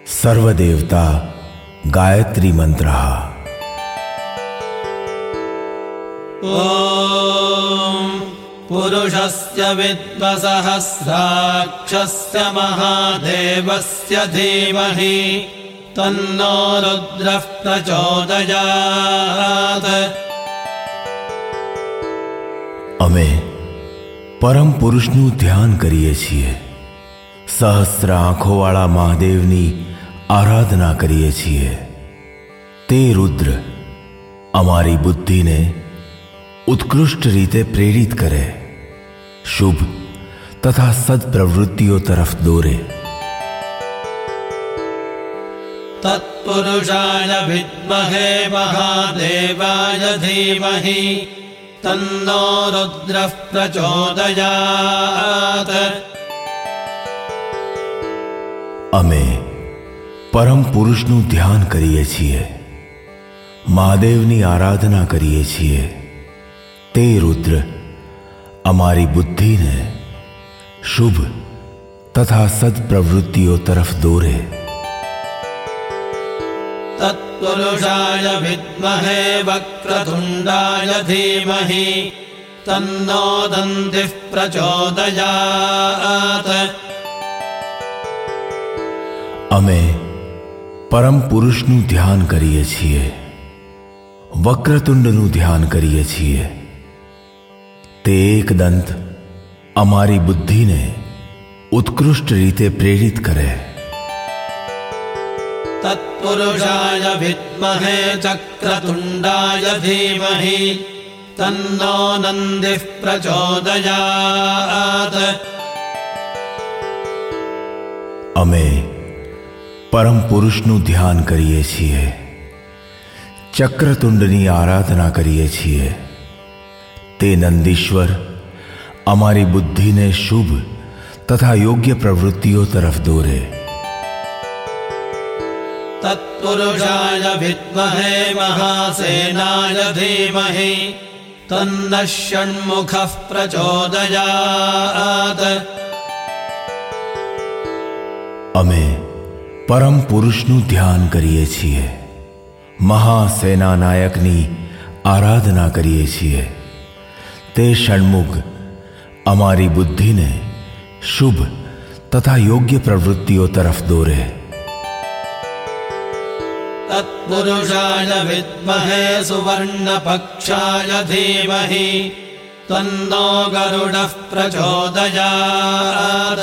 सर्वदेवता गायत्री मंत्रः। ॐ पुरुषस्य विद्मसहस्राक्षस्य महादेवस्य धीमहि तन्नो रुद्रः प्रचोदयात्। અમે પરમ પુરુષનું ધ્યાન કરીએ છીએ, સહસ્ર આંખોવાળા મહાદેવની આરાધના કરીએ છીએ। તે રુદ્ર અમારી બુદ્ધિને ઉત્કૃષ્ટ રીતે પ્રેરિત કરે, શુભ તથા સદપ્રવૃત્તિઓ તરફ દોરે। તત્પુરુષાય વિદ્મહે મહાદેવાય ધીમહિ તન્નો રુદ્રઃ પ્રચોદયાત। અમે પરમ પુરુષનું ધ્યાન કરીએ છીએ, મહાદેવની આરાધના કરીએ છીએ। તે રુદ્ર અમારી બુદ્ધિને શુભ તથા સદપ્રવૃત્તિઓ તરફ દોરે। તત્પુરુષાય વિદ્મહે વક્રતુંડાય ધીમહિ તન્નો દંતિઃ પ્રચોદયાત। અમે પરમ પુરુષનું ધ્યાન કરીએ છીએ, વક્રતુંડનું ધ્યાન કરીએ છીએ। તે એકદંત અમારી બુદ્ધિને ઉત્કૃષ્ટ રીતે પ્રેરિત કરે। તત્પુરુષાય વિદ્મહે ચક્રતુંડાય ધીમહિ તન્નો નંદિઃ પ્રચોદયાત। અમે પરમ પુરુષનું ધ્યાન કરીએ છીએ, ચક્રતુંડની આરાધના કરીએ છીએ। તે નંદીશ્વર અમારી બુદ્ધિને શુભ તથા યોગ્ય પ્રવૃત્તિઓ તરફ દોરે। તત્પુરુષાય વિદ્મહે મહાસેનાય ધીમહિ તન્નઃ ષણ્મુખઃ પ્રચોદયાત। અમે પરમ પુરુષનું ધ્યાન કરીએ છીએ, મહાસેના નાયકની આરાધના કરીએ છીએ। તે ષણમુખ અમારી બુદ્ધિને શુભ તથા યોગ્ય પ્રવૃત્તિઓ તરફ દોરે। તત્પુરુષાય વિદ્મહે સુવર્ણપક્ષાય ધીમહિ તન્નો ગરુડઃ પ્રચોદયાત।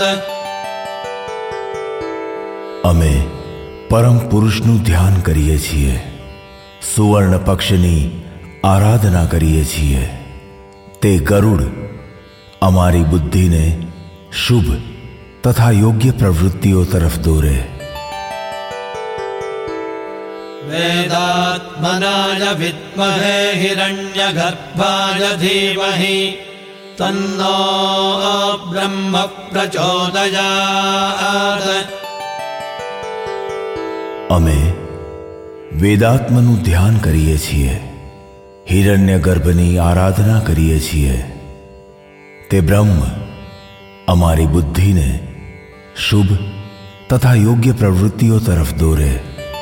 અમે પરમ પુરુષનું ધ્યાન કરીએ છીએ, સુવર્ણ પક્ષની આરાધના કરીએ છીએ। તે ગરુડ અમારી બુદ્ધિને શુભ તથા યોગ્ય પ્રવૃત્તિઓ તરફ દોરે। વેદાત્મનાય વિદ્મહે હિરણ્યગર્ભાય ધીમહિ તન્નો બ્રહ્મ પ્રચોદયાત। અમે વેદાત્મનું ધ્યાન કરીએ છીએ, હિરણ્ય ગર્ભની આરાધના કરીએ છીએ। તે બ્રહ્મ અમારી બુદ્ધિને શુભ તથા યોગ્ય પ્રવૃત્તિઓ તરફ દોરે।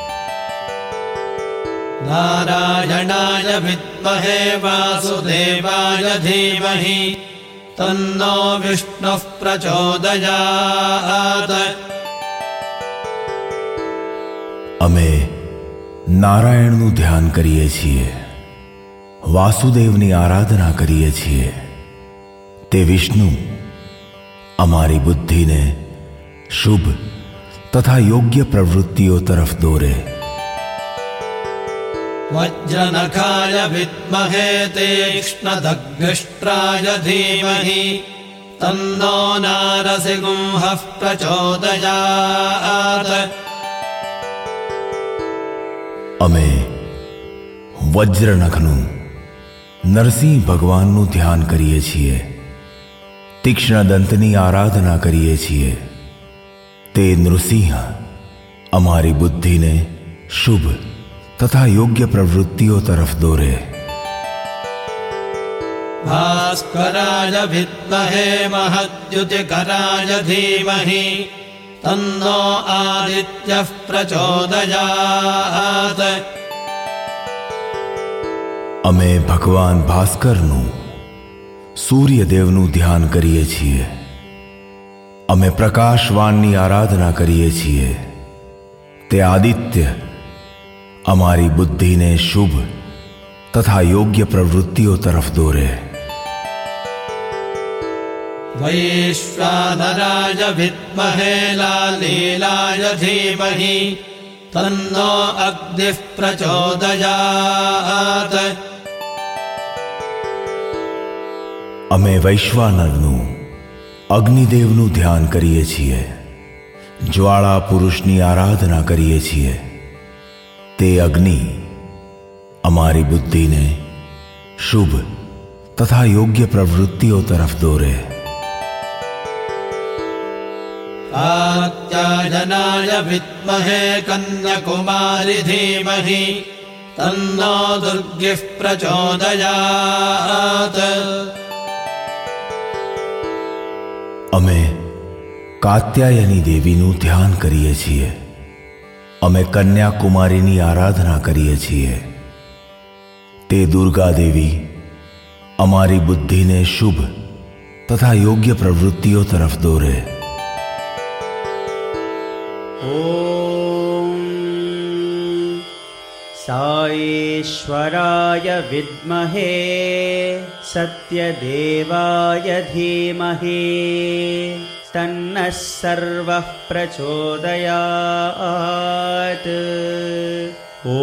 નારાયણાય વિદ્મહે વાસુદેવાય ધીમહિ તન્નો વિષ્ણુઃ પ્રચોદયાત। અમે નારાયણનું ધ્યાન કરીએ છીએ, વાસુદેવની આરાધના કરીએ છીએ। તે વિષ્ણુ અમારી બુદ્ધિને શુભ તથા યોગ્ય પ્રવૃત્તિઓ તરફ દોરે। વજ્રનખાય વિદ્મહે તીક્ષ્ણદગ્ગષ્ટ્રાય ધીમહિ તન્નો નારસિંહઃ પ્રચોદયાત। અમે વજ્રનખનું નરસિંહ ભગવાનનું ધ્યાન કરીએ છીએ, તીક્ષ્ણ દંતની આરાધના કરીએ છીએ। તે નૃસિંહ અમારી બુદ્ધિને શુભ તથા યોગ્ય પ્રવૃત્તિઓ તરફ દોરે। ભાસ્કરાય વિદ્મહે મહદ્યુતિકરાય ધીમહિ तन्नो आदित्यः प्रचोदयात्। અમે ભગવાન ભાસ્કરનું સૂર્યદેવનું ધ્યાન કરીએ છીએ. અમે પ્રકાશવાનની આરાધના કરીએ છીએ. તે આદિત્ય અમારી બુદ્ધિને શુભ તથા યોગ્ય પ્રવૃત્તિઓ તરફ દોરે. वैश्वानराय विद्महे लालीलाय धीमहि तन्नो अग्निः प्रचोदयात्। અમે વૈશ્વાનરનું અગ્નિદેવનું ધ્યાન કરીએ છીએ. જ્વાળા પુરુષની આરાધના કરીએ છીએ. તે અગ્નિ અમારી બુદ્ધિને શુભ તથા યોગ્ય પ્રવૃત્તિઓ તરફ દોરે. कात्यायनाय विद्महे कन्याकुमारी धीमहि तन्नो दुर्गिः प्रचोदयात्। અમે કાત્યાયની દેવીનું ધ્યાન કરીએ છીએ. અમે કન્યાકુમારીની આરાધના કરીએ છીએ. તે દુર્ગા દેવી અમારી બુદ્ધિને શુભ તથા યોગ્ય પ્રવૃત્તિઓ તરફ દોરે. ॐ साईश्वराय विद्महे सत्यदेवाय धीमहि तन्नः सर्वः प्रचोदयात्। ॐ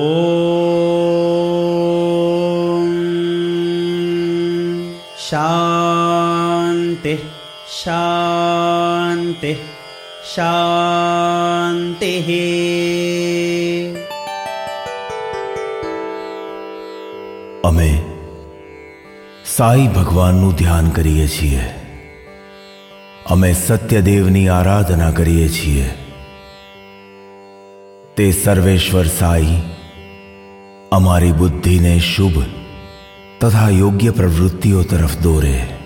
शान्तिः शान्तिः શાંતિઃ. અમે સાઈ ભગવાનનું ધ્યાન કરીએ છીએ. અમે સત્યદેવની આરાધના કરીએ છીએ. તે સર્વેશ્વર સાઈ અમારી બુદ્ધિને શુભ તથા યોગ્ય પ્રવૃત્તિઓ તરફ દોરે.